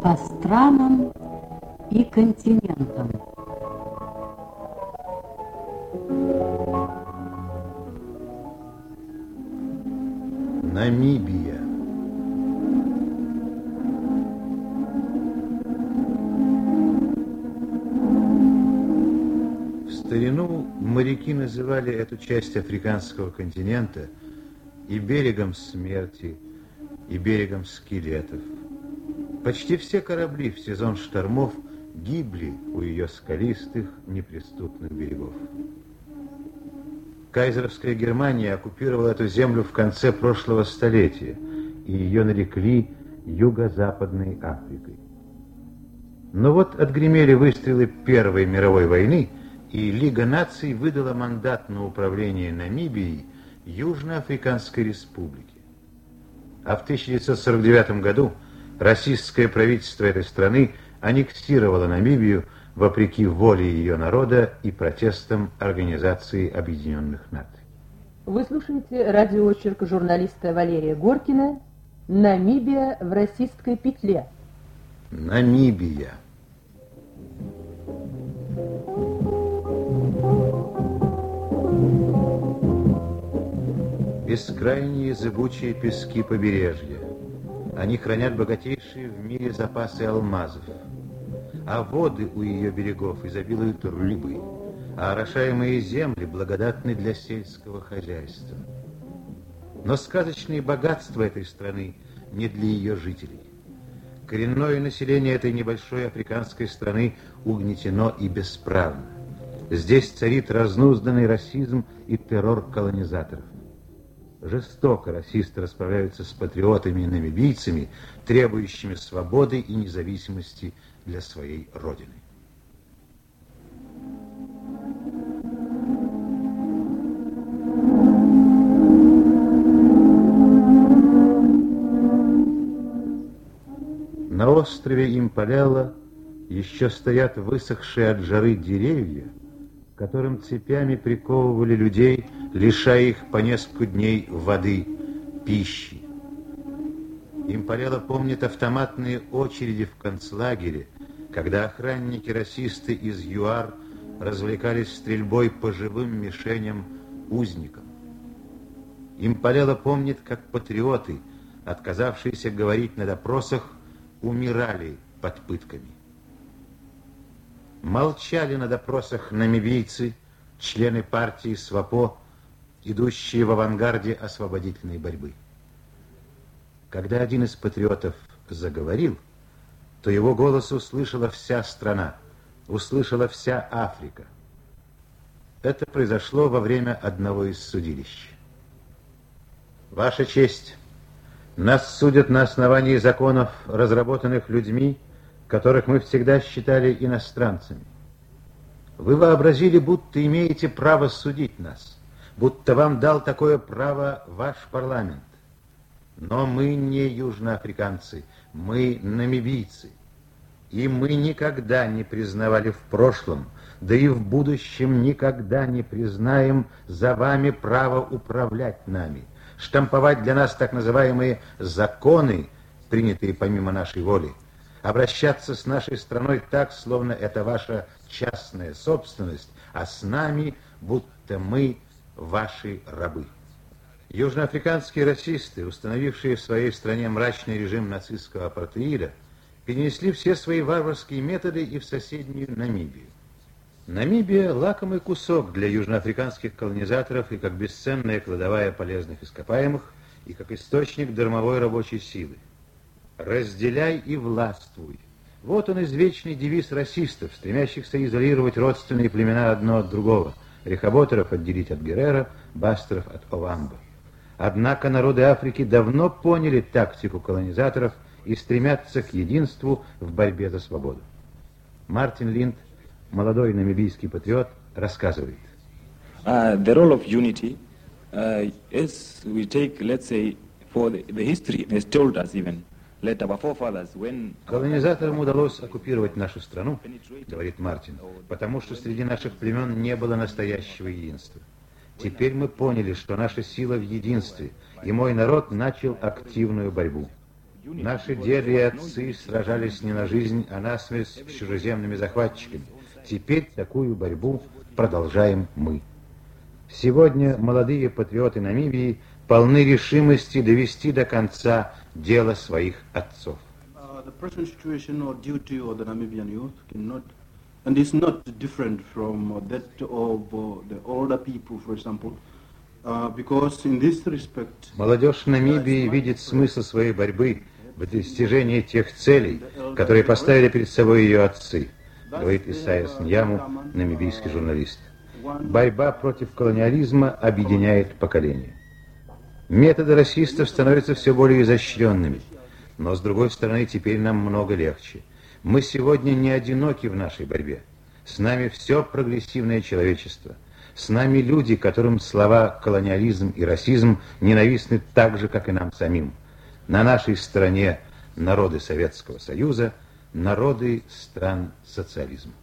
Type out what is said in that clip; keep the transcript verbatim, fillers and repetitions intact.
по странам и континентам. Намибия. В старину моряки называли эту часть африканского континента и берегом смерти, и берегом скелетов. Почти все корабли в сезон штормов гибли у ее скалистых, неприступных берегов. Кайзеровская Германия оккупировала эту землю в конце прошлого столетия, и ее нарекли Юго-Западной Африкой. Но вот отгремели выстрелы Первой мировой войны, и Лига наций выдала мандат на управление Намибией Южноафриканской республике. А в тысяча девятьсот сорок девятом году российское правительство этой страны аннексировало Намибию вопреки воле ее народа и протестам Организации Объединенных Наций. Вы слушаете радиоочерк журналиста Валерия Горкина «Намибия в расистской петле». Намибия. Бескрайние зыбучие пески побережья. Они хранят богатейшие в мире запасы алмазов. А воды у ее берегов изобилуют рыбой, а орошаемые земли благодатны для сельского хозяйства. Но сказочные богатства этой страны не для ее жителей. Коренное население этой небольшой африканской страны угнетено и бесправно. Здесь царит разнузданный расизм и террор колонизаторов. Жестоко расисты расправляются с патриотами и намибийцами, требующими свободы и независимости для своей родины. На острове Импалела еще стоят высохшие от жары деревья, которым цепями приковывали людей, лишая их по несколько дней воды, пищи. Импалела помнит автоматные очереди в концлагере, когда охранники-расисты из ЮАР развлекались стрельбой по живым мишеням узникам. Импалела помнит, как патриоты, отказавшиеся говорить на допросах, умирали под пытками. Молчали на допросах намибийцы, члены партии СВАПО, идущие в авангарде освободительной борьбы. Когда один из патриотов заговорил, то его голос услышала вся страна, услышала вся Африка. Это произошло во время одного из судилищ. Ваша честь, нас судят на основании законов, разработанных людьми, которых мы всегда считали иностранцами. Вы вообразили, будто имеете право судить нас, будто вам дал такое право ваш парламент. Но мы не южноафриканцы, мы намибийцы. И мы никогда не признавали в прошлом, да и в будущем никогда не признаем за вами право управлять нами, штамповать для нас так называемые законы, принятые помимо нашей воли, обращаться с нашей страной так, словно это ваша частная собственность, а с нами, будто мы ваши рабы. Южноафриканские расисты, установившие в своей стране мрачный режим нацистского апартеида, перенесли все свои варварские методы и в соседнюю Намибию. Намибия – лакомый кусок для южноафриканских колонизаторов и как бесценная кладовая полезных ископаемых, и как источник дармовой рабочей силы. «Разделяй и властвуй». Вот он извечный девиз расистов, стремящихся изолировать родственные племена одно от другого, рехоботеров отделить от Геррера, бастеров от Овамбо. Однако народы Африки давно поняли тактику колонизаторов и стремятся к единству в борьбе за свободу. Мартин Линд, молодой намибийский патриот, рассказывает. Uh, the role of unity, uh, as we take, let's say, for the, the history has told us even, let our forefathers, when... Колонизаторам удалось оккупировать нашу страну, говорит Мартин, потому что среди наших племен не было настоящего единства. Теперь мы поняли, что наша сила в единстве, и мой народ начал активную борьбу. Наши деды и отцы сражались не на жизнь, а на смерть с чужеземными захватчиками. Теперь такую борьбу продолжаем мы. Сегодня молодые патриоты Намибии полны решимости довести до конца дело своих отцов. The present situation or duty of the Namibian youth cannot, and is not different from that of the older people, for example, uh, because in this respect. Молодежь Намибии видит смысл своей борьбы в достижении тех целей, которые поставили перед собой ее отцы, говорит Исайяс Ньяму, намибийский журналист. Борьба против колониализма объединяет поколения. Методы расистов становятся все более изощренными, но, с другой стороны, теперь нам много легче. Мы сегодня не одиноки в нашей борьбе. С нами все прогрессивное человечество. С нами люди, которым слова колониализм и расизм ненавистны так же, как и нам самим. На нашей стороне народы Советского Союза, народы стран социализма.